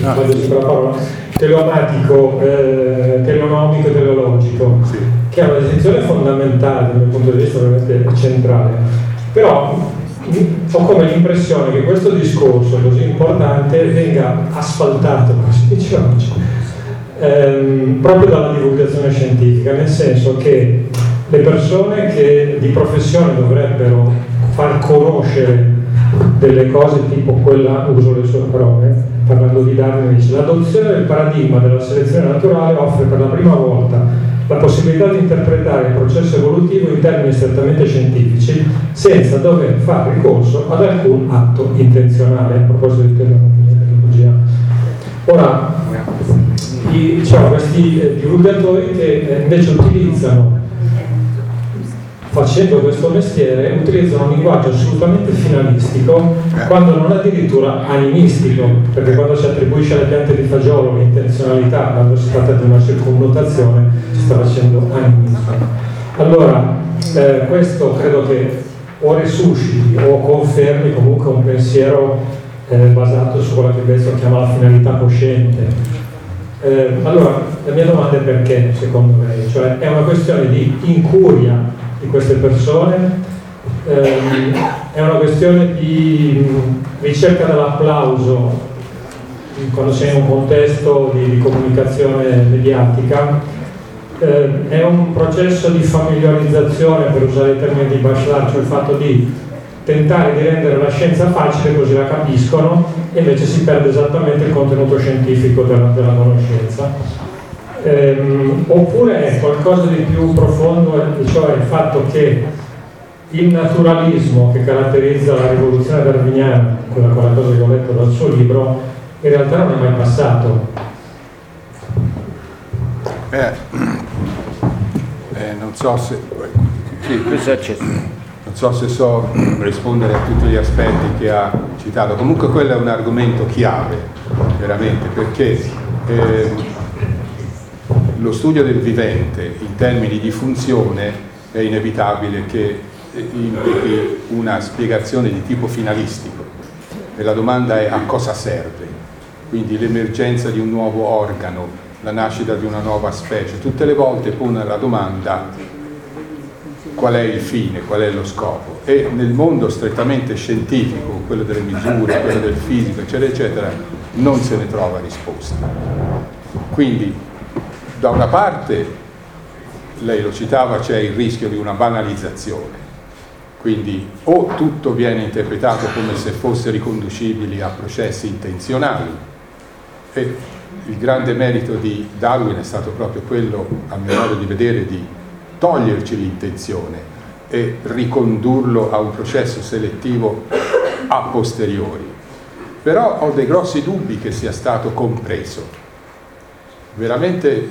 teleomatico, teleonomico e teleologico, che è una distinzione fondamentale dal mio punto di vista, veramente centrale. Però ho come l'impressione che questo discorso così importante venga asfaltato, come si dice oggi, proprio dalla divulgazione scientifica, nel senso che le persone che di professione dovrebbero far conoscere delle cose tipo quella, uso le sue parole, parlando di Darwin, dice: l'adozione del paradigma della selezione naturale offre per la prima volta la possibilità di interpretare il processo evolutivo in termini strettamente scientifici senza dover fare ricorso ad alcun atto intenzionale. A proposito di tecnologia, ora diciamo, questi divulgatori che invece utilizzano, facendo questo mestiere, utilizzano un linguaggio assolutamente finalistico, quando non addirittura animistico, perché quando si attribuisce alle piante di fagiolo l'intenzionalità, quando si tratta di una circonnotazione, si sta facendo animismo. Allora, questo credo che o resusciti o confermi comunque un pensiero basato su quella che Bezzo chiama la finalità cosciente. Allora, la mia domanda è perché, secondo lei? Cioè, è una questione di incuria di queste persone, è una questione di ricerca dell'applauso quando sei in un contesto di comunicazione mediatica, è un processo di familiarizzazione, per usare i termini di Bachelard, cioè il fatto di tentare di rendere la scienza facile così la capiscono, e invece si perde esattamente il contenuto scientifico della conoscenza. Oppure è qualcosa di più profondo, cioè il fatto che il naturalismo che caratterizza la rivoluzione darwiniana, quella cosa che ho letto dal suo libro, in realtà non è mai passato. Non so se non so se so rispondere a tutti gli aspetti che ha citato. Comunque quello è un argomento chiave, veramente, perché lo studio del vivente in termini di funzione è inevitabile che implichi una spiegazione di tipo finalistico, e la domanda è: a cosa serve? Quindi l'emergenza di un nuovo organo, la nascita di una nuova specie, tutte le volte pone la domanda: qual è il fine, qual è lo scopo? E nel mondo strettamente scientifico, quello delle misure, quello del fisico, eccetera eccetera, non se ne trova risposta. Quindi da una parte, lei lo citava, c'è il rischio di una banalizzazione, quindi o tutto viene interpretato come se fosse riconducibile a processi intenzionali, e il grande merito di Darwin è stato proprio quello, a mio modo di vedere, di toglierci l'intenzione e ricondurlo a un processo selettivo a posteriori. Però ho dei grossi dubbi che sia stato compreso. Veramente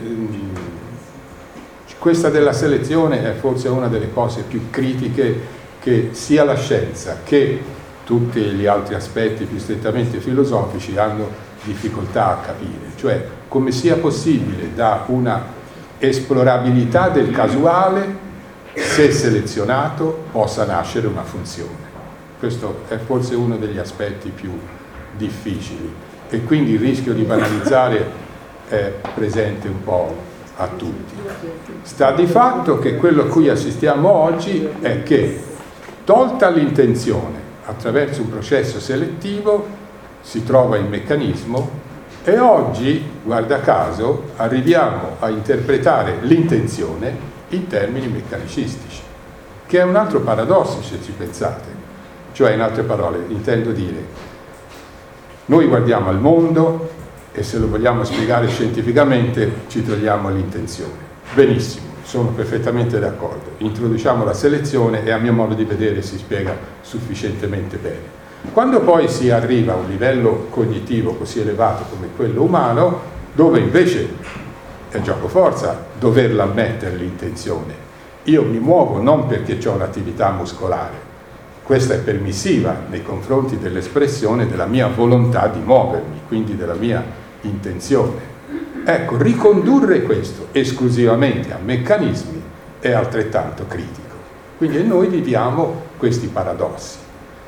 questa della selezione è forse una delle cose più critiche che sia la scienza che tutti gli altri aspetti più strettamente filosofici hanno difficoltà a capire, cioè come sia possibile da una esplorabilità del casuale, se selezionato, possa nascere una funzione. Questo è forse uno degli aspetti più difficili, e quindi il rischio di banalizzare è presente un po' a tutti. Sta di fatto che quello a cui assistiamo oggi è che, tolta l'intenzione, attraverso un processo selettivo si trova il meccanismo, e oggi, guarda caso, arriviamo a interpretare l'intenzione in termini meccanicistici, che è un altro paradosso se ci pensate. Cioè, in altre parole, intendo dire, noi guardiamo al mondo e se lo vogliamo spiegare scientificamente ci togliamo l'intenzione. Benissimo, sono perfettamente d'accordo. Introduciamo la selezione e a mio modo di vedere si spiega sufficientemente bene. Quando poi si arriva a un livello cognitivo così elevato come quello umano, dove invece è gioco forza doverla ammettere l'intenzione. Io mi muovo non perché ho un'attività muscolare, questa è permissiva nei confronti dell'espressione della mia volontà di muovermi, quindi della mia intenzione. Ecco, ricondurre questo esclusivamente a meccanismi è altrettanto critico. Quindi noi viviamo questi paradossi.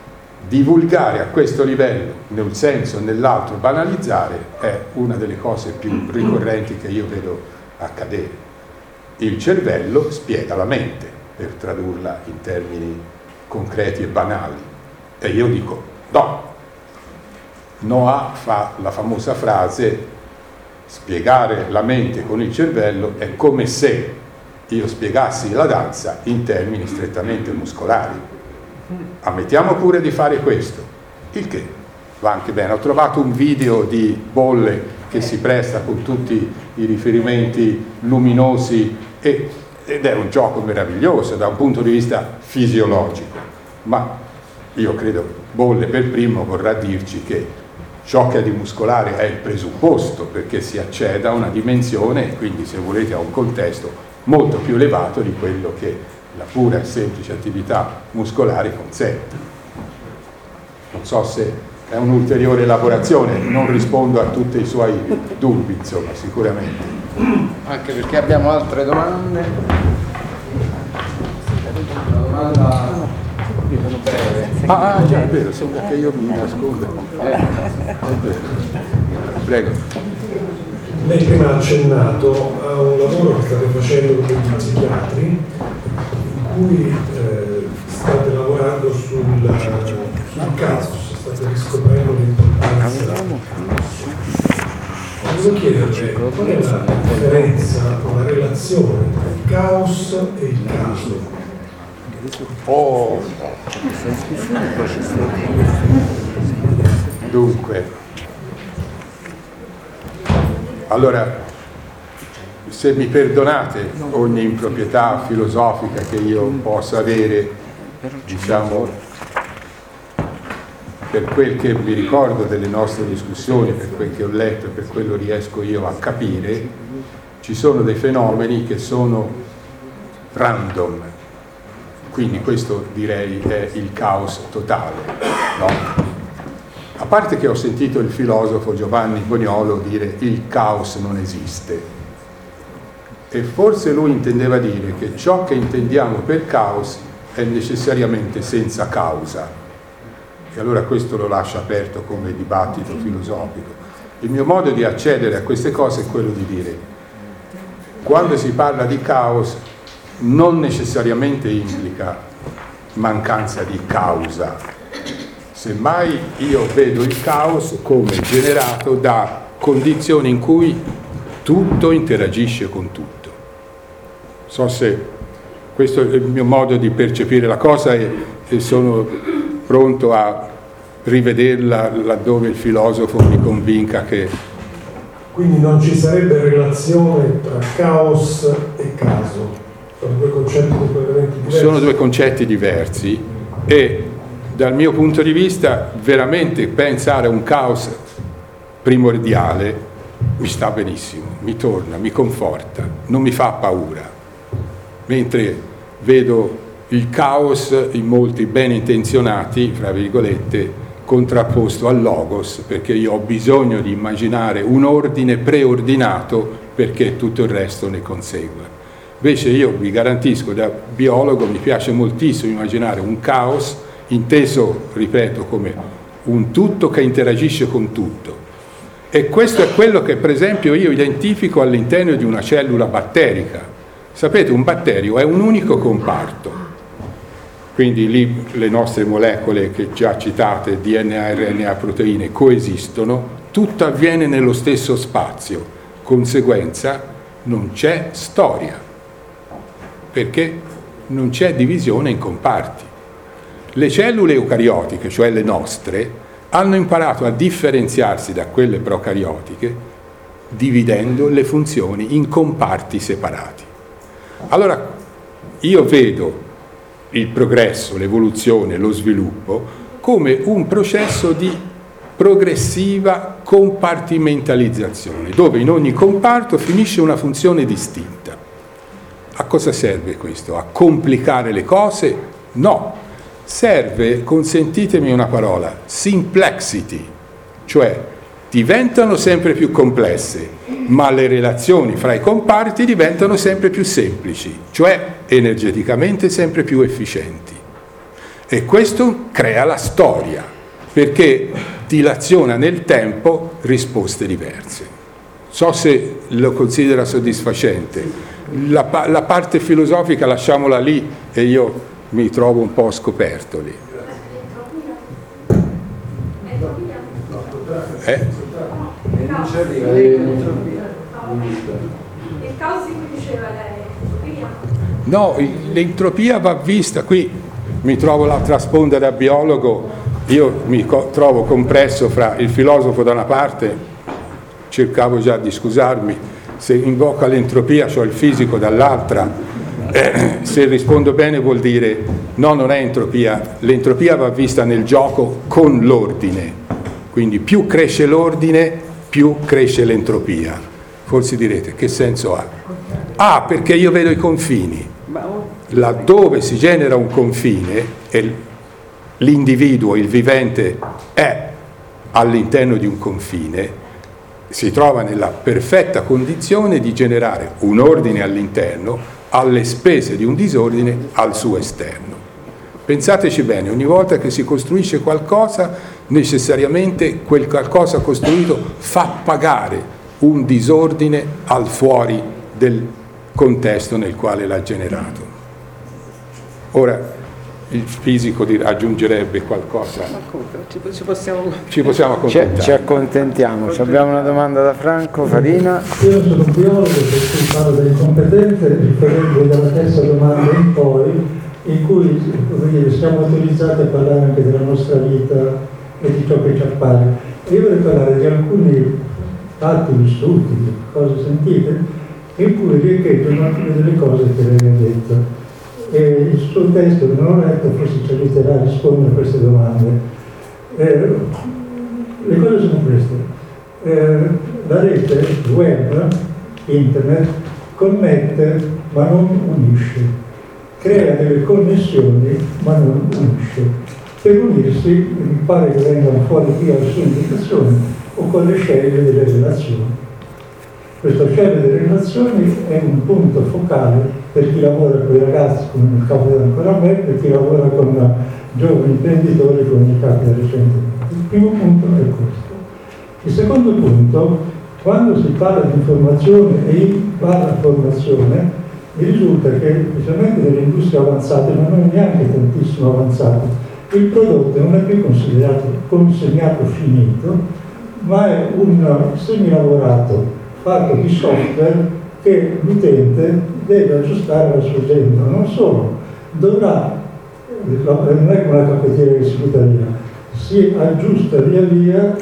divulgare a questo livello, nel senso o nell'altro banalizzare, è una delle cose più ricorrenti che io vedo accadere. Il cervello spiega la mente, per tradurla in termini concreti e banali, e io dico no. Noah fa la famosa frase: spiegare la mente con il cervello è come se io spiegassi la danza in termini strettamente muscolari. Ammettiamo pure di fare questo, il che va anche bene. Ho trovato un video di Bolle che si presta con tutti i riferimenti luminosi ed è un gioco meraviglioso da un punto di vista fisiologico, ma io credo Bolle per primo vorrà dirci che ciò che è di muscolare è il presupposto perché si acceda a una dimensione, quindi se volete a un contesto molto più elevato di quello che la pura e semplice attività muscolare consente. Non so se è un'ulteriore elaborazione, non rispondo a tutti i suoi dubbi, insomma, sicuramente. Anche perché abbiamo altre domande. Una domanda breve. Ah, già, è vero, sembra che io mi nasconda. È vero. Prego. Lei prima ha accennato a un lavoro che state facendo con gli psichiatri, in cui state lavorando sul caos, state riscoprendo l'importanza del caos. Volevo chiederle qual è la differenza o la relazione tra il caos e il caso. Dunque, allora, se mi perdonate ogni improprietà filosofica che io possa avere, diciamo, per quel che mi ricordo delle nostre discussioni, per quel che ho letto e per quello riesco io a capire, ci sono dei fenomeni che sono random, quindi questo direi è il caos totale, no? A parte che ho sentito il filosofo Giovanni Boniolo dire il caos non esiste, e forse lui intendeva dire che ciò che intendiamo per caos è necessariamente senza causa, e allora questo lo lascio aperto come dibattito filosofico. Il mio modo di accedere a queste cose è quello di dire: quando si parla di caos non necessariamente implica mancanza di causa. Semmai io vedo il caos come generato da condizioni in cui tutto interagisce con tutto. So se questo è il mio modo di percepire la cosa e sono pronto a rivederla laddove il filosofo mi convinca che... Quindi non ci sarebbe relazione tra caos e caso, sono due concetti completamente diversi. Sono due concetti diversi e dal mio punto di vista veramente pensare a un caos primordiale mi sta benissimo, mi torna, mi conforta, non mi fa paura, mentre vedo il caos in molti ben intenzionati, fra virgolette, contrapposto al logos, perché io ho bisogno di immaginare un ordine preordinato perché tutto il resto ne consegua. Invece io vi garantisco, da biologo mi piace moltissimo immaginare un caos inteso, ripeto, come un tutto che interagisce con tutto. E questo è quello che per esempio io identifico all'interno di una cellula batterica. Sapete, un batterio è un unico comparto, quindi lì le nostre molecole che già citate, DNA, RNA, proteine, coesistono, tutto avviene nello stesso spazio, conseguenza non c'è storia, perché non c'è divisione in comparti. Le cellule eucariotiche, cioè le nostre, hanno imparato a differenziarsi da quelle procariotiche dividendo le funzioni in comparti separati. Allora io vedo il progresso, l'evoluzione, lo sviluppo come un processo di progressiva compartimentalizzazione, dove in ogni comparto finisce una funzione distinta. A cosa serve questo? A complicare le cose? No. Serve, consentitemi una parola, simplexity, cioè diventano sempre più complesse, ma le relazioni fra i comparti diventano sempre più semplici, cioè energeticamente sempre più efficienti. E questo crea la storia, perché dilaziona nel tempo risposte diverse. So se lo considera soddisfacente. La parte filosofica lasciamola lì e io mi trovo un po' scoperto lì. Il caos di cui diceva lei, no, l'entropia va vista qui. Mi trovo l'altra sponda da biologo, io mi trovo compresso fra il filosofo da una parte, cercavo già di scusarmi, se invoca l'entropia c'ho il fisico dall'altra, se rispondo bene vuol dire no, non è entropia, l'entropia va vista nel gioco con l'ordine, quindi più cresce l'ordine, più cresce l'entropia. Forse direte, che senso ha? Ah, perché io vedo i confini. Laddove si genera un confine e l'individuo, il vivente, è all'interno di un confine, si trova nella perfetta condizione di generare un ordine all'interno alle spese di un disordine al suo esterno. Pensateci bene, ogni volta che si costruisce qualcosa, necessariamente quel qualcosa costruito fa pagare un disordine al fuori del contesto nel quale l'ha generato. Ora il fisico aggiungerebbe qualcosa. Ci possiamo accontentare. Ci accontentiamo. Abbiamo una domanda da Franco Farina. Io sono biologo, per cui parlo delle competenze, riferendo dalla terza domanda in poi, in cui siamo autorizzati a parlare anche della nostra vita e di ciò che ci appare. E io vorrei parlare di alcuni fatti vissuti, cose sentite, in cui riecheggiano alcune delle cose che lei ha detto. E il suo testo, che non ho letto, forse ci aiuterà a rispondere a queste domande. Le cose sono queste. La rete, il web, internet, connette ma non unisce, crea delle connessioni ma non unisce. Per unirsi, mi pare che vengano fuori qui alle sue indicazioni, occorre scegliere delle relazioni. Questo scegliere delle relazioni è un punto focale per chi lavora con i ragazzi, come nel caso di ancora me, per chi lavora con giovani imprenditori, come nel caso recentemente. Il primo punto è questo. Il secondo punto, quando si parla di informazione e formazione, mi risulta che, specialmente nelle industrie avanzate, ma non neanche tantissimo avanzate, il prodotto non è più considerato consegnato finito, ma è un semilavorato fatto di software che l'utente deve aggiustare alla sua agenda. Non solo, dovrà, non è come la caffettiera che si butta via, si aggiusta via via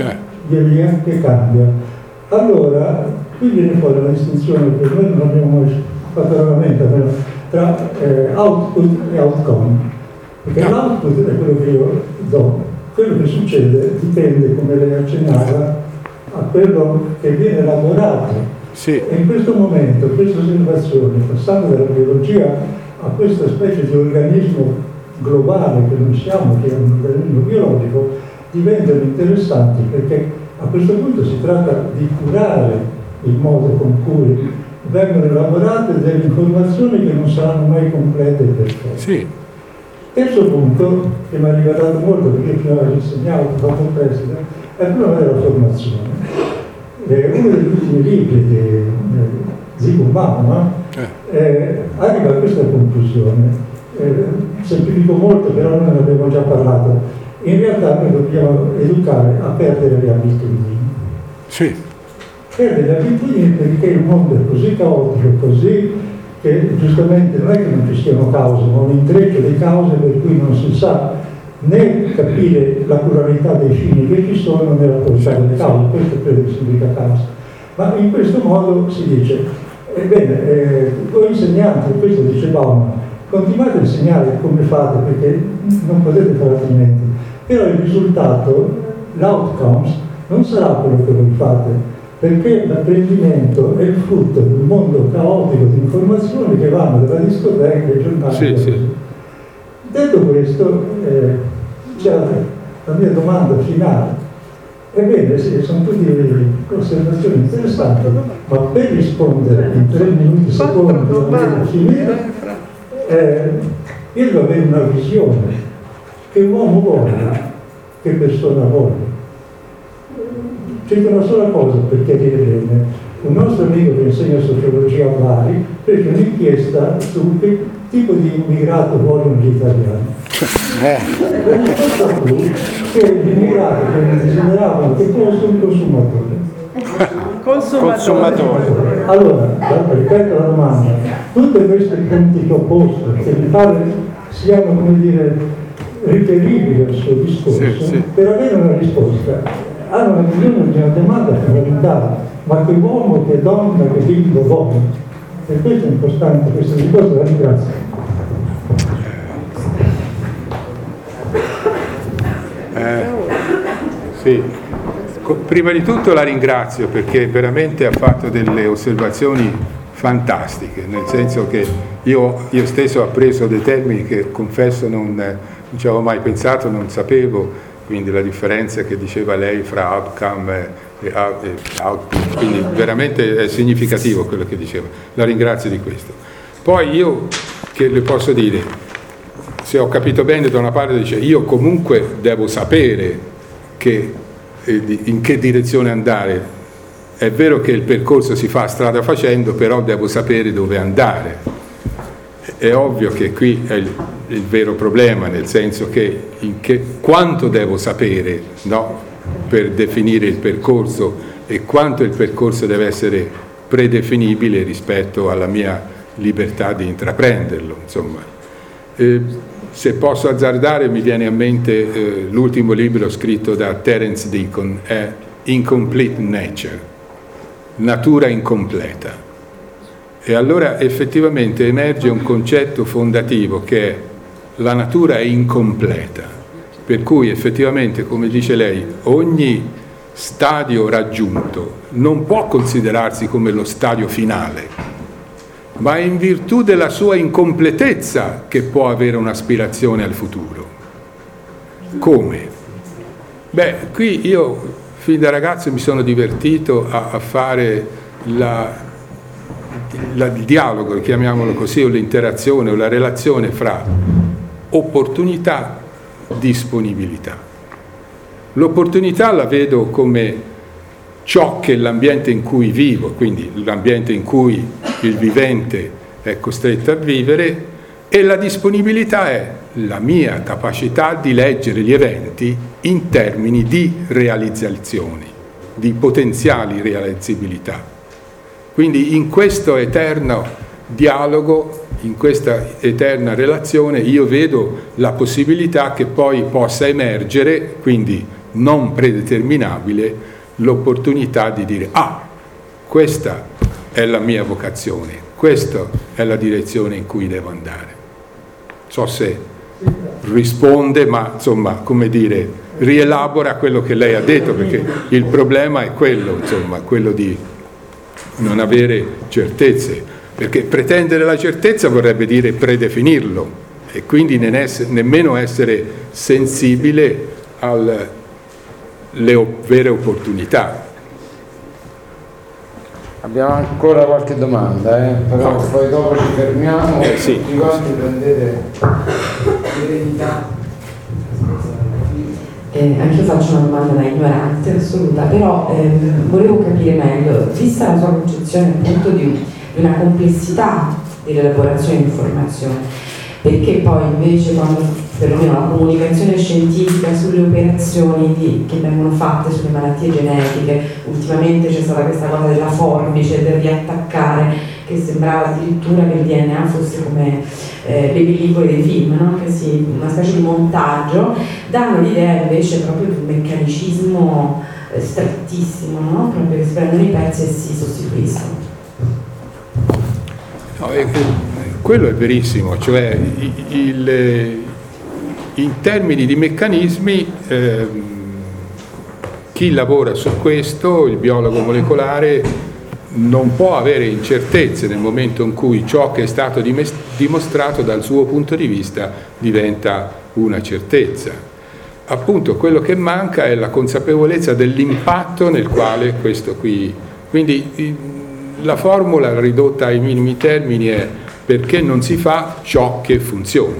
che cambia. Allora, qui viene fuori una distinzione che noi non abbiamo mai fatto veramente tra output e outcome, perché l'output è quello che io do, quello che succede dipende, come lei accennava, a quello che viene lavorato. Sì. E in questo momento, queste osservazioni, passando dalla biologia a questa specie di organismo globale che non siamo, che è un organismo biologico, diventano interessanti, perché a questo punto si tratta di curare il modo con cui vengono elaborate delle informazioni che non saranno mai complete e perfette. Sì. Terzo punto, che mi ha riguardato molto perché prima insegnavo, ho fatto il preside, è il problema della formazione. Uno degli ultimi libri di Zygmunt Bauman arriva a questa conclusione. Semplifico molto, però noi ne abbiamo già parlato. In realtà noi dobbiamo educare a perdere le abitudini. Sì. Perdere le abitudini perché il mondo è così caotico, così che giustamente non è che non ci siano cause, ma un intreccio di cause per cui non si sa né capire la pluralità dei fini che ci sono né la qualità delle cause. Questo credo che significa causa. Ma in questo modo si dice, ebbene, voi insegnanti, questo dice Bauman, continuate a insegnare come fate perché non potete fare altrimenti, però il risultato, l'outcomes, non sarà quello che voi fate, perché l'apprendimento è il frutto di un mondo caotico di informazioni che vanno dalla discoteca ai giornali. Sì, sì. Detto questo, c'è la mia domanda finale. Ebbene, sì, sono tutte osservazioni interessanti, ma per rispondere in 3 minuti secondi, io devo avere una visione. che uomo voglia, che persona voglia. C'è una sola cosa per chiarire bene. Un nostro amico che insegna sociologia a Bari fece un'inchiesta su che tipo di immigrato vogliono gli italiani. La risposta fu che l'immigrato che desideravano che fosse un consumatore. Allora, ripeto la domanda, tutte queste punti che ho posto, che mi pare siano, come dire, riferibili al suo discorso, sì. Per avere una risposta hanno bisogno di una domanda fondamentale. Ma che uomo, che donna, che bimbo vogliono? Per questo è importante questa risposta, la ringrazio. Sì, prima di tutto la ringrazio perché veramente ha fatto delle osservazioni fantastiche, nel senso che io stesso ho appreso dei termini che confesso non ci avevo mai pensato, non sapevo, quindi la differenza che diceva lei fra outcome e output, quindi veramente è significativo quello che diceva, la ringrazio di questo. Poi io che le posso dire, se ho capito bene, da una parte dice io comunque devo sapere in che direzione andare, è vero che il percorso si fa strada facendo, però devo sapere dove andare. È ovvio che qui è il vero problema, nel senso che quanto devo sapere, no? Per definire il percorso e quanto il percorso deve essere predefinibile rispetto alla mia libertà di intraprenderlo, insomma. Se posso azzardare, mi viene a mente l'ultimo libro scritto da Terence Deacon, è Incomplete Nature, natura incompleta. E allora effettivamente emerge un concetto fondativo che è la natura è incompleta. Per cui effettivamente, come dice lei, ogni stadio raggiunto non può considerarsi come lo stadio finale, ma è in virtù della sua incompletezza che può avere un'aspirazione al futuro. Come? Beh, qui io fin da ragazzo mi sono divertito a fare il dialogo, chiamiamolo così, o l'interazione o la relazione fra opportunità e disponibilità. L'opportunità la vedo come ciò che l'ambiente in cui vivo, quindi l'ambiente in cui il vivente è costretto a vivere, e la disponibilità è la mia capacità di leggere gli eventi in termini di realizzazioni, di potenziali realizzabilità. Quindi in questo eterno dialogo, in questa eterna relazione, io vedo la possibilità che poi possa emergere, quindi non predeterminabile, l'opportunità di dire questa è la mia vocazione, questa è la direzione in cui devo andare. So se risponde, ma insomma, come dire, rielabora quello che lei ha detto, perché il problema è quello, insomma, quello di non avere certezze. Perché pretendere la certezza vorrebbe dire predefinirlo e quindi nemmeno essere sensibile alle vere opportunità. Abbiamo ancora qualche domanda, però poi dopo ci fermiamo. Sì. Tutti quanti prendete serenità. Anche io faccio una domanda da ignorante assoluta, però volevo capire meglio, vista la sua concezione appunto di una complessità di elaborazione di informazione, perché poi invece quando perlomeno la comunicazione scientifica sulle operazioni che vengono fatte sulle malattie genetiche, ultimamente c'è stata questa cosa della forbice, del riattaccare, che sembrava addirittura che il DNA fosse come le pellicole dei film, no? Che una specie di montaggio, danno l'idea invece proprio di un meccanicismo strettissimo, no? Proprio che si prendono i pezzi e si sostituiscono. No, quello è verissimo, cioè in termini di meccanismi chi lavora su questo, il biologo molecolare, non può avere incertezze nel momento in cui ciò che è stato dimostrato dal suo punto di vista diventa una certezza. Appunto quello che manca è la consapevolezza dell'impatto nel quale questo qui... Quindi la formula ridotta ai minimi termini è perché non si fa ciò che funziona.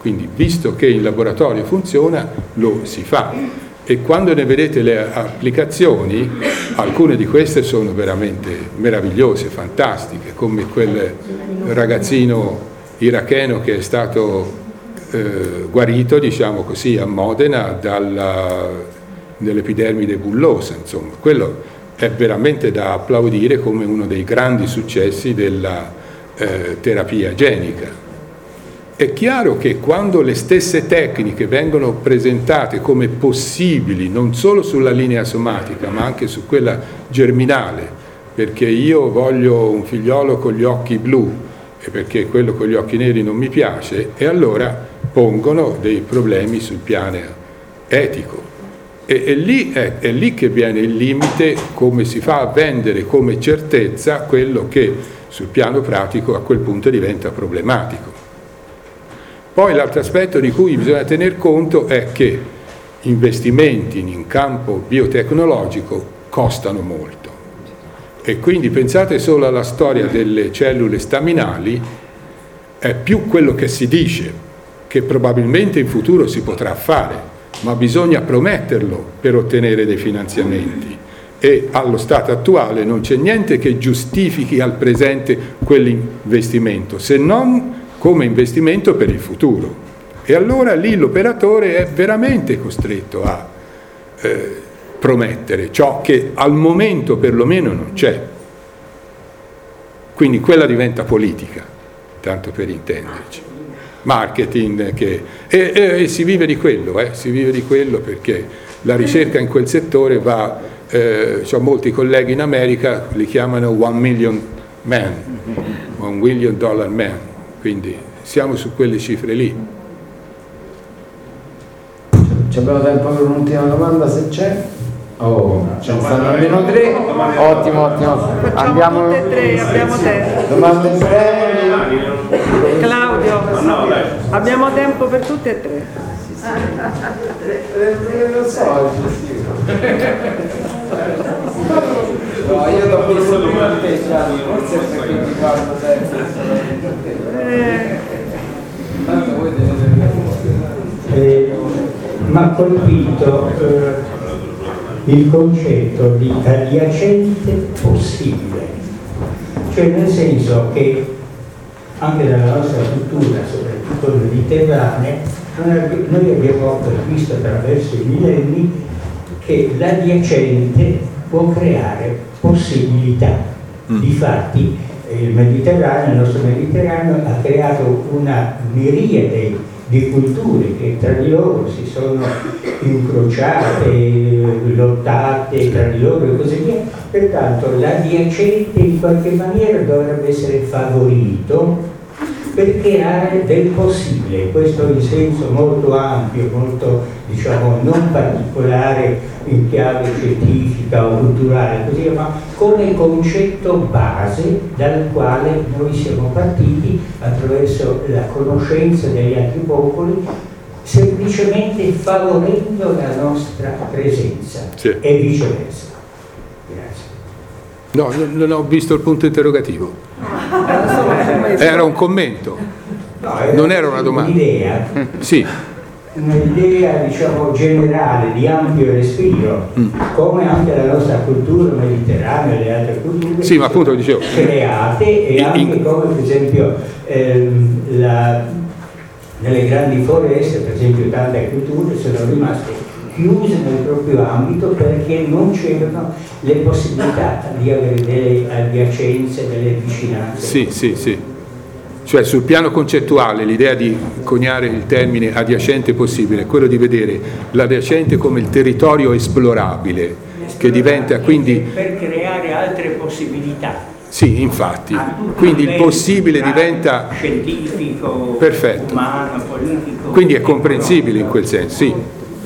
Quindi, visto che in laboratorio funziona, lo si fa. E quando ne vedete le applicazioni, alcune di queste sono veramente meravigliose, fantastiche, come quel ragazzino iracheno che è stato guarito, diciamo così, a Modena dell'epidermide bullosa. Insomma, quello è veramente da applaudire come uno dei grandi successi della terapia genica. È chiaro che quando le stesse tecniche vengono presentate come possibili, non solo sulla linea somatica, ma anche su quella germinale, perché io voglio un figliolo con gli occhi blu e perché quello con gli occhi neri non mi piace, e allora pongono dei problemi sul piano etico. E lì è lì che viene il limite, come si fa a vendere come certezza quello che sul piano pratico a quel punto diventa problematico. Poi l'altro aspetto di cui bisogna tener conto è che investimenti in campo biotecnologico costano molto, e quindi pensate solo alla storia delle cellule staminali. È più quello che si dice, che probabilmente in futuro si potrà fare, ma bisogna prometterlo per ottenere dei finanziamenti, e allo stato attuale non c'è niente che giustifichi al presente quell'investimento, se non come investimento per il futuro. E allora lì l'operatore è veramente costretto a promettere ciò che al momento perlomeno non c'è. Quindi quella diventa politica, tanto per intenderci. Marketing, e si vive di quello, si vive di quello, perché la ricerca in quel settore va, ho molti colleghi in America, li chiamano $1 million man, $1 million man. Quindi siamo su quelle cifre lì. Abbiamo tempo per un'ultima domanda, se c'è. Ce ne stanno almeno 3. Ottimo. Andiamo tutte e 3, abbiamo tempo. Domande brevi. Claudio, abbiamo tempo per tutte e 3. Lo so, no, io l'ho visto prima di te, forse perché mi guardo sempre. Tanto voi m'ha colpito il concetto di adiacente possibile, cioè nel senso che anche nella nostra cultura, soprattutto mediterranea, noi abbiamo visto attraverso i millenni che l'adiacente può creare possibilità. Difatti il nostro Mediterraneo ha creato una miriade di culture che tra di loro si sono incrociate, lottate tra di loro e così via. Pertanto l'adiacente in qualche maniera dovrebbe essere favorito per creare del possibile, questo in senso molto ampio, molto non particolare in chiave scientifica o culturale, così, ma come concetto base dal quale noi siamo partiti attraverso la conoscenza degli altri popoli, semplicemente favorendo la nostra presenza, sì, e viceversa. Grazie. No, non ho visto il punto interrogativo. Era un commento, non era una domanda. Un'idea. Sì. Un'idea generale di ampio respiro, come anche la nostra cultura mediterranea e le altre culture, sì, ma appunto dicevo, create, e anche come per esempio nelle grandi foreste, per esempio tante culture sono rimaste chiuse nel proprio ambito perché non c'erano le possibilità di avere delle adiacenze, delle vicinanze. Sì. Cioè sul piano concettuale l'idea di coniare il termine adiacente possibile è quello di vedere l'adiacente come il territorio esplorabile, che diventa quindi per creare altre possibilità. Sì, infatti, quindi il possibile diventa scientifico, perfetto, umano, politico. Quindi è comprensibile in quel senso, sì.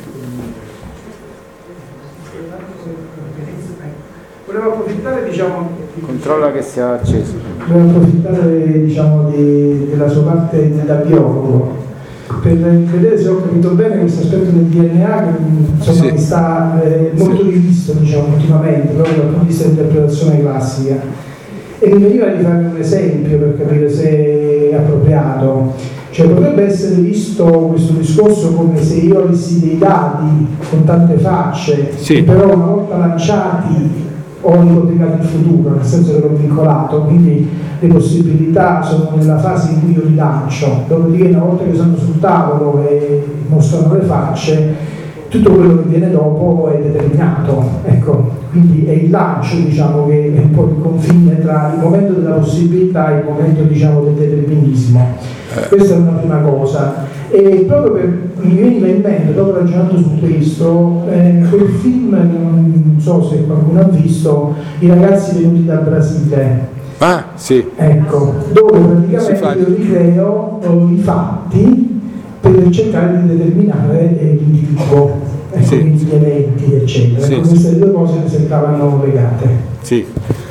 Volevo approfittare, controlla che sia acceso. Volevo approfittare, della sua parte da biologo per vedere se ho capito bene questo aspetto del DNA che sì, mi sta molto rivisto, ultimamente, proprio dal punto di vista dell'interpretazione classica. E mi veniva di fare un esempio per capire se è appropriato. Cioè potrebbe essere visto questo discorso come se io avessi dei dadi con tante facce, che però una volta lanciati ho ipotecato il futuro, nel senso che l'ho vincolato, quindi le possibilità sono nella fase in cui io li lancio, dopodiché una volta che sono sul tavolo e mostrano le facce, tutto quello che viene dopo è determinato, ecco, quindi è il lancio, diciamo, che è un po' il confine tra il momento della possibilità e il momento, diciamo, del determinismo. Questa è una prima cosa. E proprio mi veniva in mente, proprio ragionando su questo, quel film che non so se qualcuno ha visto, I ragazzi venuti dal Brasile. Ah, sì. Ecco, dove praticamente io ricreo i fatti per cercare di determinare l'individuo, ecco, quindi gli eventi, eccetera. Sì, queste due cose mi sembravano legate. Sì.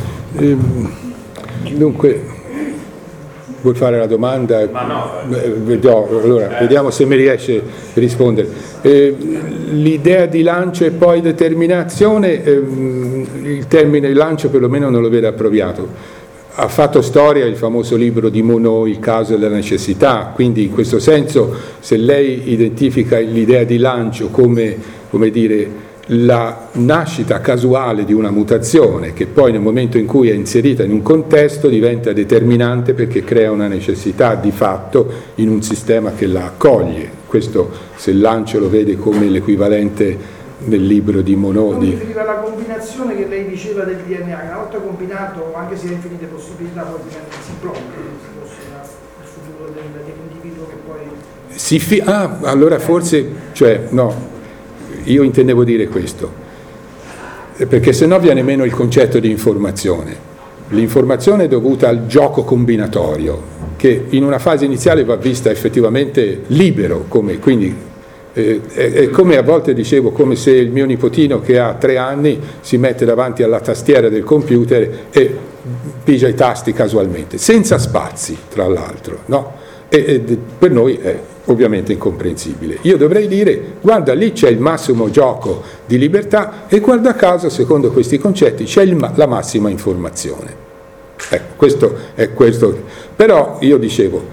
Dunque, vuoi fare la domanda? Ma no. Allora, vediamo se mi riesce a rispondere. L'idea di lancio e poi determinazione, il termine lancio perlomeno non lo vedo appropriato. Ha fatto storia il famoso libro di Monod, Il caso della necessità, quindi in questo senso se lei identifica l'idea di lancio come dire, la nascita casuale di una mutazione che poi nel momento in cui è inserita in un contesto diventa determinante perché crea una necessità di fatto in un sistema che la accoglie. Questo, se il lancio lo vede come l'equivalente nel libro di Monod. Non mi riferiva alla combinazione che lei diceva del DNA, che una volta combinato, anche se ha infinite possibilità, poi si blocca il futuro dell'individuo che poi... allora forse, io intendevo dire questo, perché sennò viene meno il concetto di informazione. L'informazione è dovuta al gioco combinatorio, che in una fase iniziale va vista effettivamente libero, quindi è come a volte dicevo, come se il mio nipotino che ha 3 anni si mette davanti alla tastiera del computer e pigia i tasti casualmente, senza spazi tra l'altro, no? E per noi è ovviamente incomprensibile. Io dovrei dire, guarda, lì c'è il massimo gioco di libertà e guarda caso, secondo questi concetti, c'è la massima informazione. Questo è questo. Però io dicevo,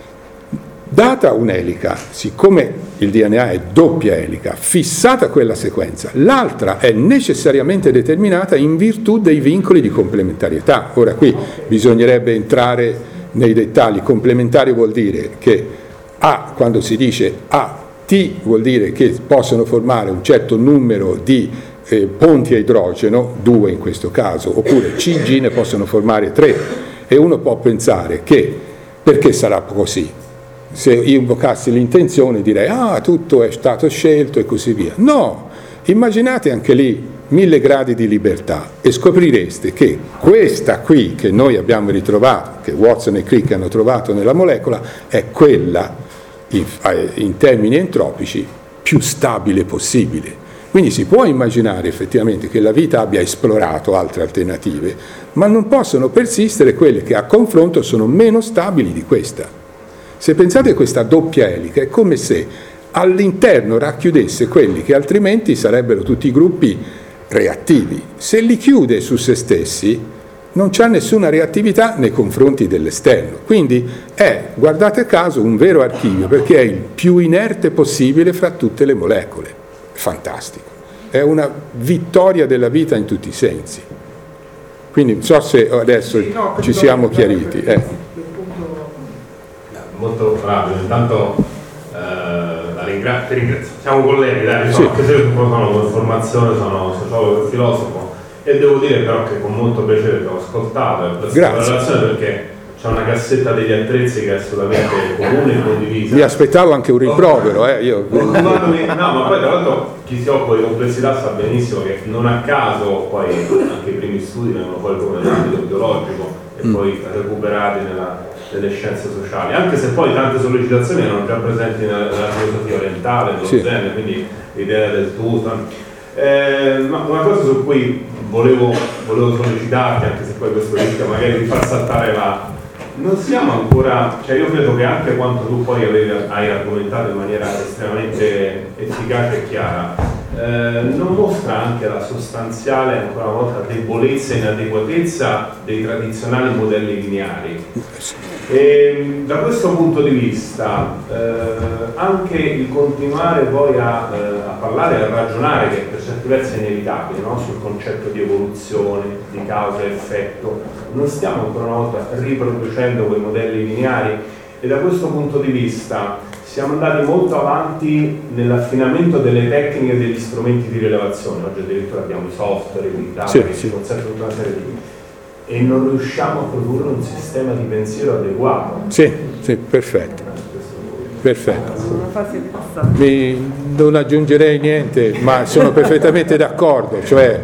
data un'elica, siccome il DNA è doppia elica, fissata quella sequenza, l'altra è necessariamente determinata in virtù dei vincoli di complementarietà. Ora qui bisognerebbe entrare nei dettagli. Complementario vuol dire che A, quando si dice A, T vuol dire che possono formare un certo numero di ponti a idrogeno, 2 in questo caso, oppure CG ne possono formare 3, e uno può pensare che perché sarà così? Se io invocassi l'intenzione direi tutto è stato scelto e così via. No, immaginate anche lì 1000 gradi di libertà e scoprireste che questa qui che noi abbiamo ritrovato, che Watson e Crick hanno trovato nella molecola, è quella in termini entropici più stabile possibile. Quindi si può immaginare effettivamente che la vita abbia esplorato altre alternative, ma non possono persistere quelle che a confronto sono meno stabili di questa. Se pensate a questa doppia elica, è come se all'interno racchiudesse quelli che altrimenti sarebbero tutti gruppi reattivi. Se li chiude su se stessi, non c'è nessuna reattività nei confronti dell'esterno. Quindi è, guardate caso, un vero archivio, perché è il più inerte possibile fra tutte le molecole. Fantastico. È una vittoria della vita in tutti i sensi. Quindi non so se adesso ci siamo chiariti. Molto rapido, intanto la ringrazio. Siamo colleghi, dai, sì. Anche se io sono formazione, sono sociologo e filosofo, e devo dire però che con molto piacere ho ascoltato e apprezzato la relazione, perché c'è una cassetta degli attrezzi che è assolutamente comune e condivisa. Mi aspettavo anche un rimprovero, io. No, ma poi tra l'altro chi si occupa di complessità sa benissimo che non a caso poi anche i primi studi vengono fuori come l'ambito biologico e poi recuperati nelle scienze sociali, anche se poi tante sollecitazioni erano già presenti nella filosofia orientale, nello Zen, quindi l'idea del tutto. Ma una cosa su cui volevo sollecitarti, anche se poi questo rischia magari di far saltare non siamo ancora, io credo che anche quanto tu poi hai argomentato in maniera estremamente efficace e chiara, non mostra anche la sostanziale, ancora una volta, debolezza e inadeguatezza dei tradizionali modelli lineari. E da questo punto di vista anche il continuare poi a parlare e a ragionare, che per certi versi è inevitabile, no? Sul concetto di evoluzione, di causa e effetto, non stiamo ancora una volta riproducendo quei modelli lineari, e da questo punto di vista siamo andati molto avanti nell'affinamento delle tecniche e degli strumenti di rilevazione. Oggi addirittura abbiamo i software, i dati che ci consentono tutta una serie di... e non riusciamo a produrre un sistema di pensiero adeguato. Sì, perfetto. Non aggiungerei niente, ma sono perfettamente d'accordo, cioè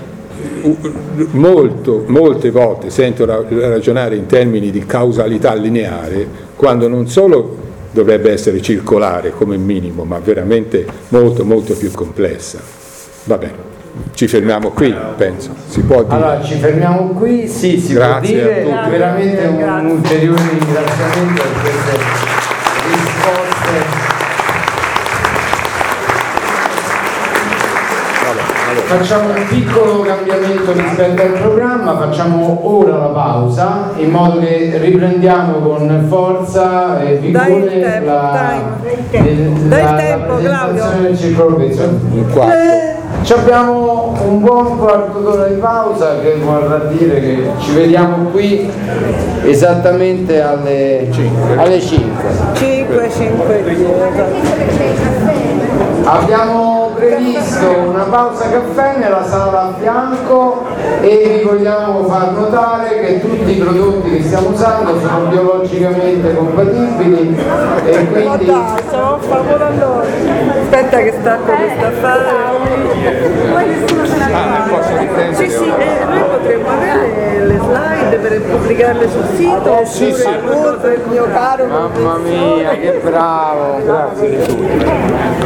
molte volte sento ragionare in termini di causalità lineare, quando non solo dovrebbe essere circolare come minimo, ma veramente molto più complessa. Va bene, ci fermiamo qui, penso. Si può dire. Allora, ci fermiamo qui, sì, si grazie può dire. A tutti. Veramente un ulteriore ringraziamento per queste risposte. Facciamo un piccolo cambiamento rispetto al programma, facciamo ora la pausa in modo che riprendiamo con forza e vigore la presentazione del circolo pensione. Abbiamo un buon quarto d'ora di pausa, che vorrà dire che ci vediamo qui esattamente alle 5. Abbiamo previsto una pausa caffè nella sala a fianco e vi vogliamo far notare che tutti i prodotti che stiamo usando sono biologicamente compatibili e quindi... Siamo a favore allora. Aspetta che stacco questa fase. Sì, noi potremmo avere le slide per pubblicarle sul sito. Sì, il mio caro. Mamma mia, che bravo! Grazie di tutto.